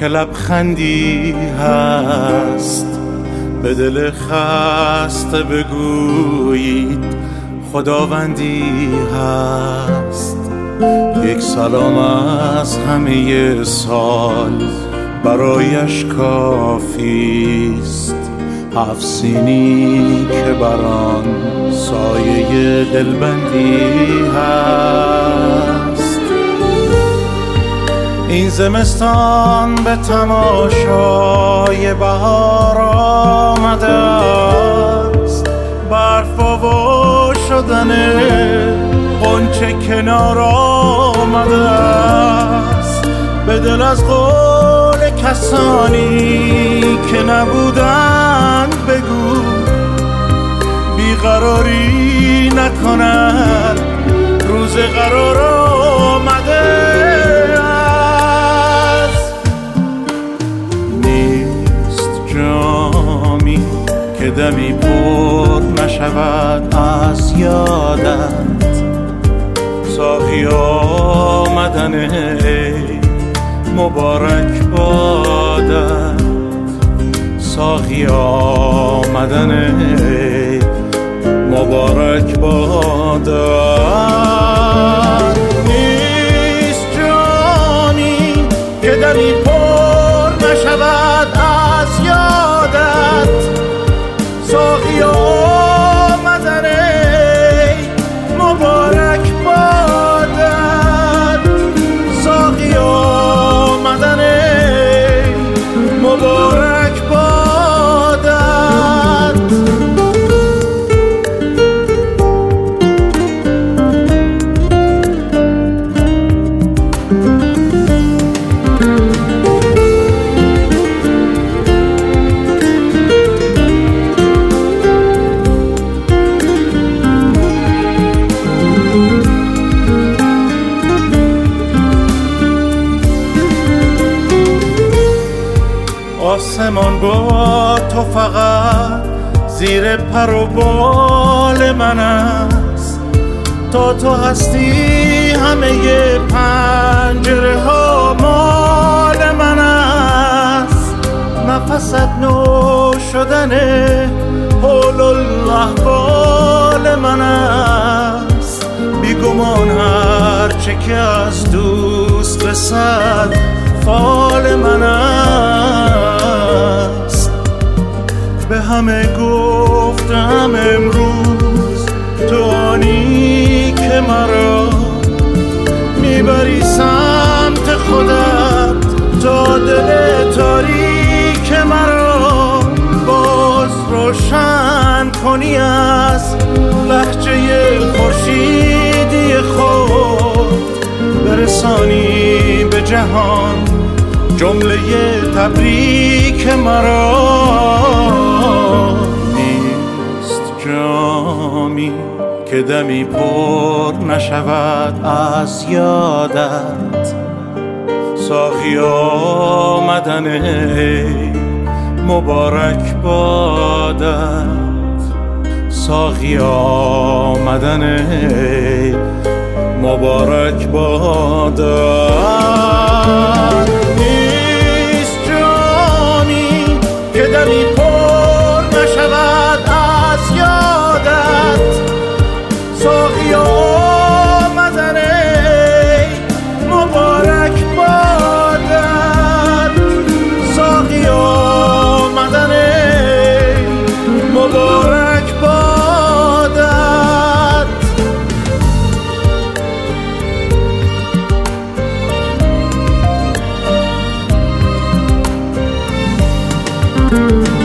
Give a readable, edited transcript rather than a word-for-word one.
که لبخندی هست به دل خسته بگویید خداوندی هست. یک سلام از همه سال برایش کافیست، 7 سینی که بران سایه دلبندی هست. این زمستان به تماشای بهار آمده است، برف و شدن غنچه کنار آمده است. به دل از قول کسانی که نبودند بگو بیقراری نکند، روز قرار آمده است. نیست جامی که دمی پر نشود از یادت، ساقی آمدن ای مبارک بادت، ساقی آمدن ای مبارک بادت. نیست جانی که دمی پر نشود از یادت، ساقی آمدن ای مبارک بادت، ساقی آمدن ای مبارک بادت. آسمان با تو فقط زیر پر و بال من است، تا تو هستی همه پنجره ها مال من است. نفست نو شدن حول الاحوال من است، بیگمان هرچه که از دوست رسد فال من است. به همه گفتم امروز تو آنی که مرا میبری سمت خودت، تا دل تاریک مرا باز روشن کنی، از لهجه خورشیدی خود برسانی به جهان جمله تبریک مرا. نیست جامی که دمی پر نشود از یادت، ساقی آمدن ای مبارک بادت، ساقی آمدن ای مبارک بادت. نیست جانی که دمی پر نشود از یادت، ساقی آمدن ای مبارک بادت، ساقی آمدن ای مبارک بادت.